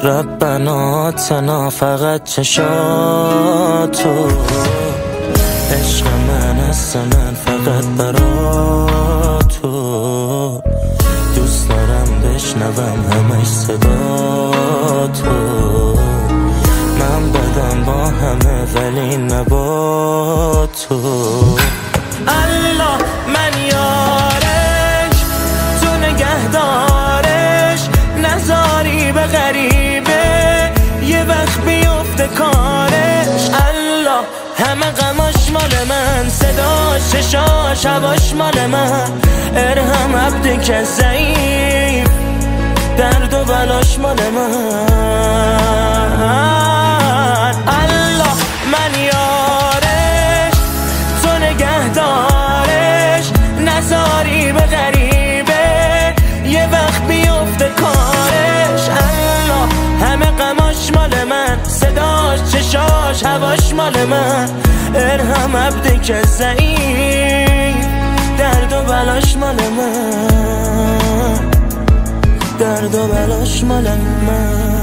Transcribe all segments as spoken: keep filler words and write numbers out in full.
ربنا اتنا فقط چشاتو، عشق من است من فقط برا تو، دوست دارم بشنوم همش صدا تو، من بدم با همه ولی نبا تو. الله من یارش، تو نگهدارش، نذاری به غریبه یه وقت بیفته کارش. الله همه غماش مال من، صداش چشاش هواش مال من، ارحم عبدی که ضعیف، درد و بلاش مال من. الله من یارش، تو نگهدارش، نذاری به غریبه یه وقت بیفته کارش. الله همه غماش مال من، صداش چشاش هواش مال من، ارحم عبدی که ضعیف، درد و بلاش مال من، درد و بلاش مال من.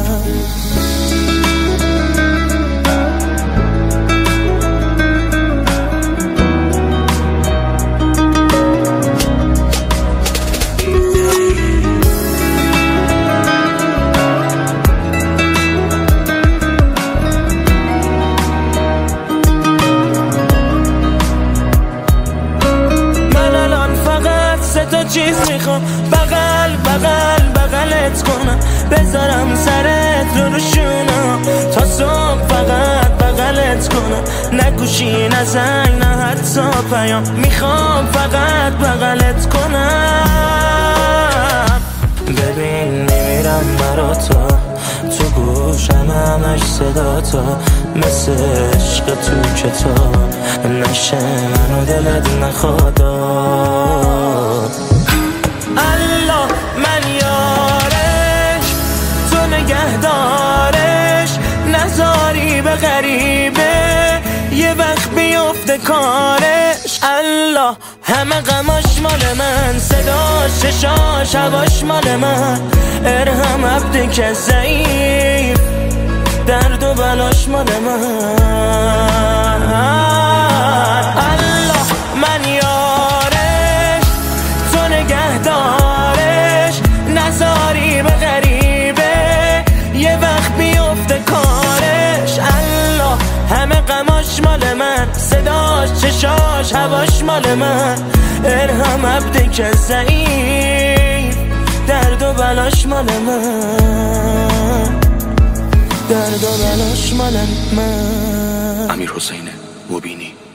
تا چیز میخوام، بغل بغل بغلت کنم، بذارم سرت رو روشونم تا صبح، فقط بغلت کنم، نگوشی نزنگ نه حتی پیام، میخوام فقط بغلت کنم. ببین میمیرم برا تو، تو گوشم همش صدا تو، مثل عشق تو کتاب نشه منو دلت نخواد. الله من یارش، تو نگهدارش، نذاری به غریبه یه وقت بیفته کارش. الله همه غماش مال من، صداش چشاش هواش مال من، ارحم عبدی که ضعیف، درد و بلاش مال من. الله من یارش، تو نگهدارش، نذاری به غریبه یه وقت بیفته کارش. الله همه غماش مال من، صداش چشاش هواش مال من، ارحم عبدی که ضعیف، درد و بلاش مال من، درد و بلاش مال من. امیرحسین مبینی.